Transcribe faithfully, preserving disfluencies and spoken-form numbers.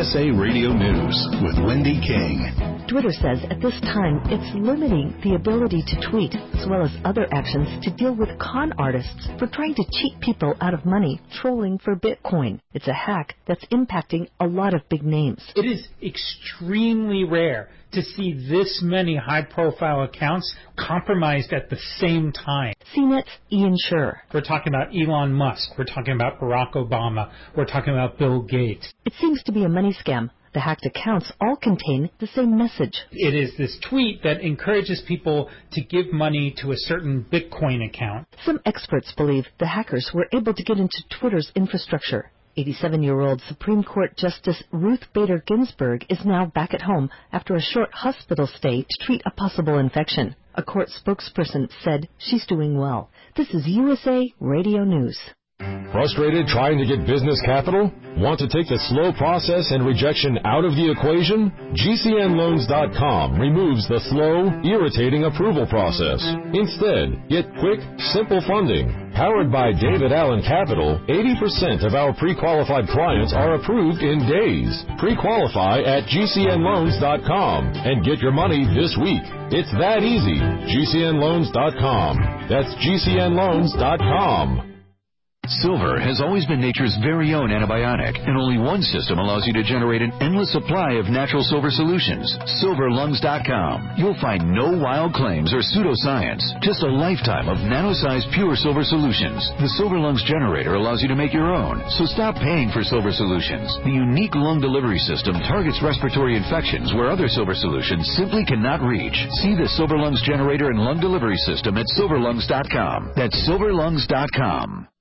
S A Radio News with Wendy King. Twitter says at this time it's limiting the ability to tweet as well as other actions to deal with con artists for trying to cheat people out of money trolling for Bitcoin. It's a hack that's impacting a lot of big names. It is extremely rare to see this many high-profile accounts compromised at the same time. C NET's Ian Sherr. We're talking about Elon Musk. We're talking about Barack Obama. We're talking about Bill Gates. It seems to be a money scam. The hacked accounts all contain the same message. It is this tweet that encourages people to give money to a certain Bitcoin account. Some experts believe the hackers were able to get into Twitter's infrastructure. eighty-seven-year-old Supreme Court Justice Ruth Bader Ginsburg is now back at home after a short hospital stay to treat a possible infection. A court spokesperson said she's doing well. This is U S A Radio News. Frustrated trying to get business capital? Want to take the slow process and rejection out of the equation? G C N Loans dot com removes the slow, irritating approval process. Instead, get quick, simple funding. Powered by David Allen Capital, eighty percent of our pre-qualified clients are approved in days. Pre-qualify at G C N Loans dot com and get your money this week. It's that easy. G C N Loans dot com. That's G C N Loans dot com. Silver has always been nature's very own antibiotic, and only one system allows you to generate an endless supply of natural silver solutions. Silver Lungs dot com. You'll find no wild claims or pseudoscience, just a lifetime of nano-sized pure silver solutions. The Silver Lungs generator allows you to make your own, so stop paying for silver solutions. The unique lung delivery system targets respiratory infections where other silver solutions simply cannot reach. See the Silver Lungs generator and lung delivery system at Silver Lungs dot com. That's Silver Lungs dot com.